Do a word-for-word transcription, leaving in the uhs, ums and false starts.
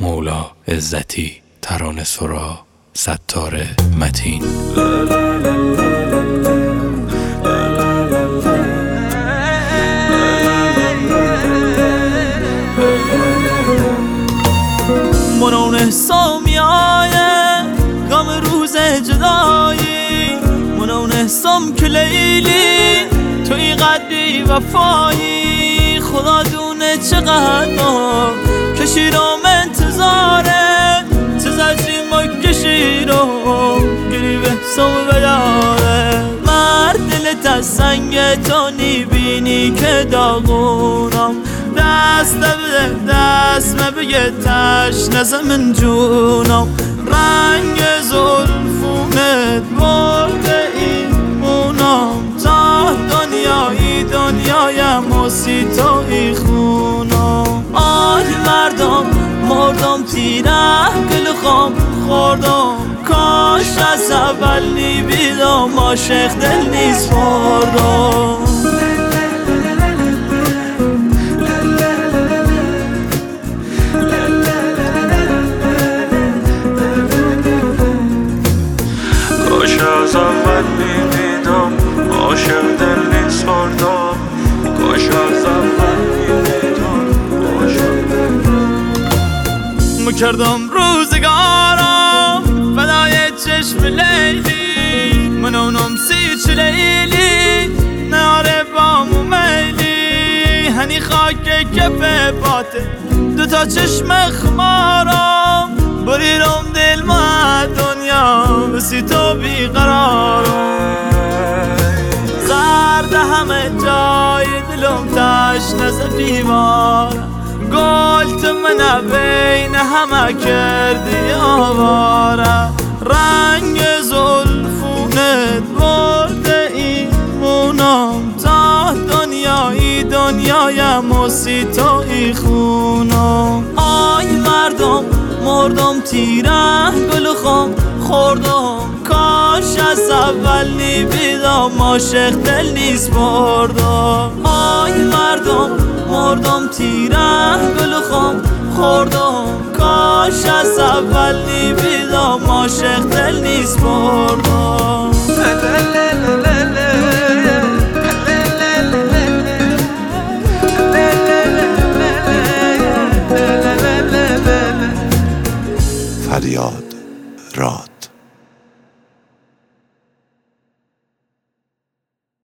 مولا عزتی، ترانه سرا، ستار متین. منون سامیای غم روز جدایی، منون حسام که لیلی توی قدری وفایی. خدا دونه چقدر ما کشیرم انتظاره، چه زجری ما کشیرم گری به حسام بداره. مرد دلت از سنگ تو نیبینی که داغونم، دست بده دست مبگه تشنه زمین جونم. رنگ زلفونت برده ایمونم، تا دنیایی دنیایم و سیتایی خونم. آی مردم مردم تیره گل خام خوردم، کاش از اول نیبیدم عاشق دل نیست بردم. کاش از اول میدیدم عاشق دل نیست بردم، کاش از اول میدیدم عاشق دل. مکردم روزگارم فدای چشم لیلی، منونم سی چه لیلی ناره بامو میلی. هنی خاک کف باته دوتا چشم خمارم، بریرم دل ما دنیا بسی تو بیقرارم. زرد همه جای دلم تشنه ز دیوارم، گل تو منه بین همه کردی آواره. رنگ زلفونت برده ایمونم، تا دنیایی دنیایم و سیتایی خونم. آی مردم مردم تیره گل خام خوردم، کاش از اول نیبیدم عاشق دل نیست بردم. آی مردم مردم تیره گل خام خوردم، کاش از اول نیبیدم عاشق دل نیست بردم.